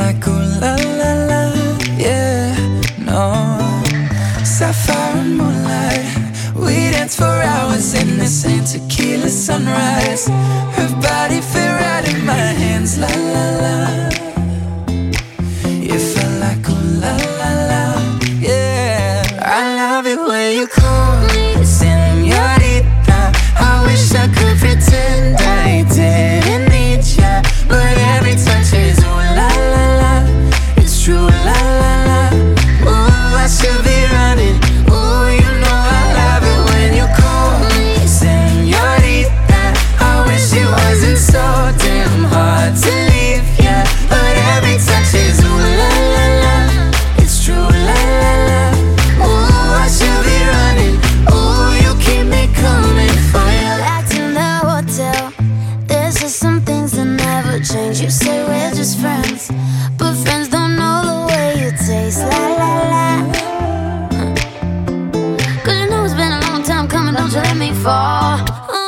like ooh la la la, yeah, no. Sapphire and moonlight, we dance for hours in the same tequila sunrise. Her body fit right in my hands, la la la. You felt like ooh la la la, yeah. I love it when you call me señorita. I wish I could pretend I didn't need ya, but every touch is ooh la la la. It's true, la la la. Ooh, I should be running. Ooh, you know I love it when you call me señorita. I wish it wasn't so damn hard to leave ya, but every touch is ooh la la la. It's true, la la la. Ooh, I should be running. Ooh, you keep me coming for ya. Back in the hotel, there's just some things that never change. You say we're just friends, but friends don't know the way you taste. La la la. Cause you know it's been a long time coming, don't you let me fall.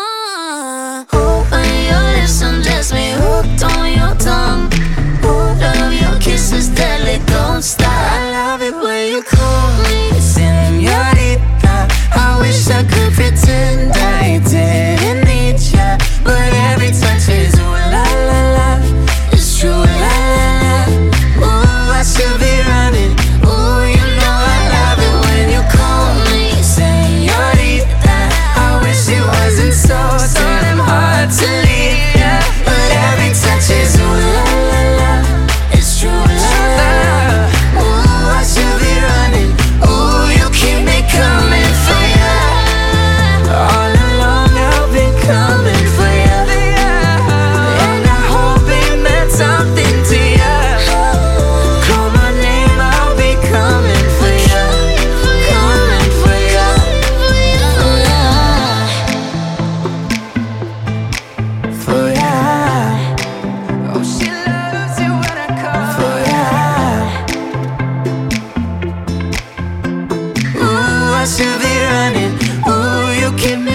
When your lips undress me, hooked on your tongue. Love your kisses deadly, don't stop. I love it when you call me señorita. I wish I could pretend I didn't need ya, but every touch is ooh la la la. It's true, la la la. Ooh, I should be running. Ooh, you know I love it when you call me señorita. I wish it wasn't so damn hard to leave ya, but every touch is ooh la la la. It's true, la la la. Ooh, I should be running. Ooh, you keep me coming for ya. All along I've been coming for ya, and I hope it meant something to ya. Call my name, I'll be coming for ya, coming for ya, for ya. Oh, she loves it when I call for ya. Ooh, I should be running. Ooh, you keep